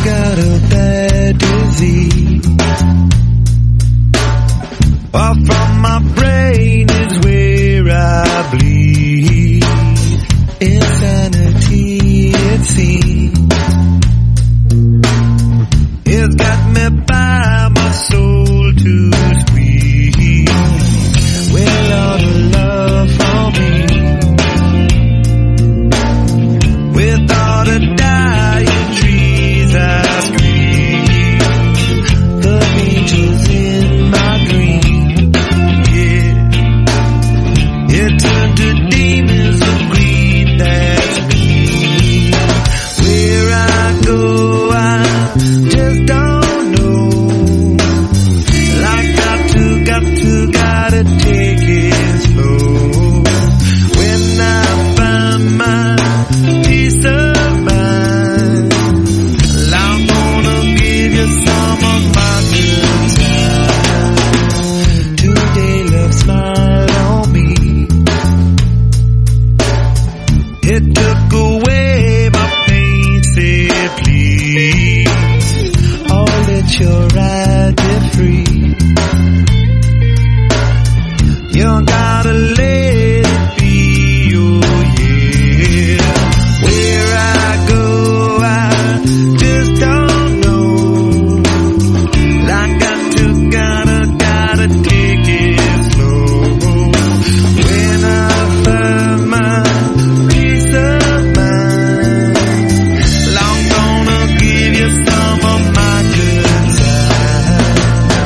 got a bad disease. Far from my brain is where I bleed. Insanity, it seems. It's got me by my soul to squeeze. Well, all the love for me. With all the dying trees I scream. The angels in my dream. Yeah. It turned to demons of greed, that's me. Where I go, I just don't know. Like gotta take it slow. When I find my peace of mind, I'm gonna give you some of my good time. Today love smile on me. It took away my pain, said please, oh let your ride be free. You gotta let it be, oh yeah. Where I go, I just don't know. I gotta take it slow. When I find my peace of mind, I'm gonna give you some of my good time.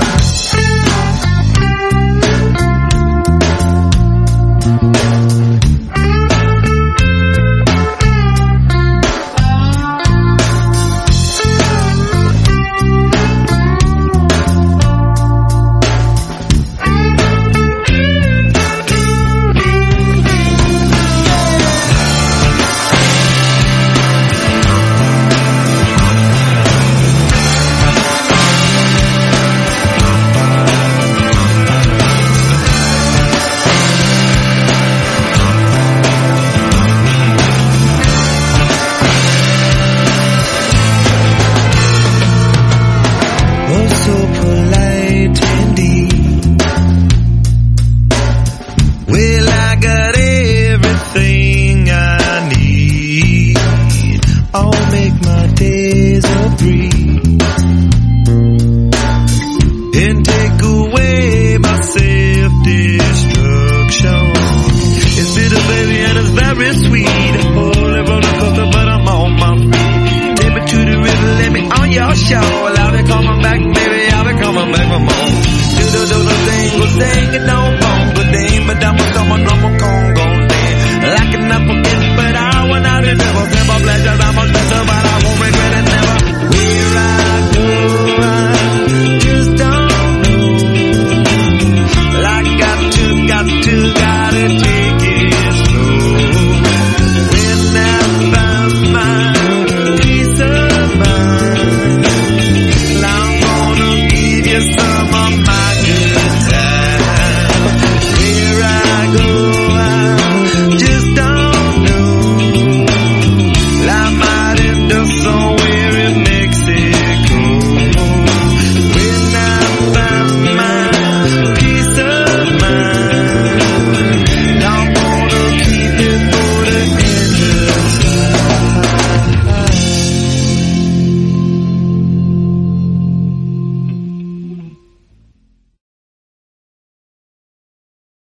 So polite indeed. Well, I got everything I need. I'll make my days a breeze and take away my self-destruction. It's bitter, baby, and it's very sweet. Holy roller coaster, but I'm on my feet. Take me to the river, let me on your show. I'll be coming back.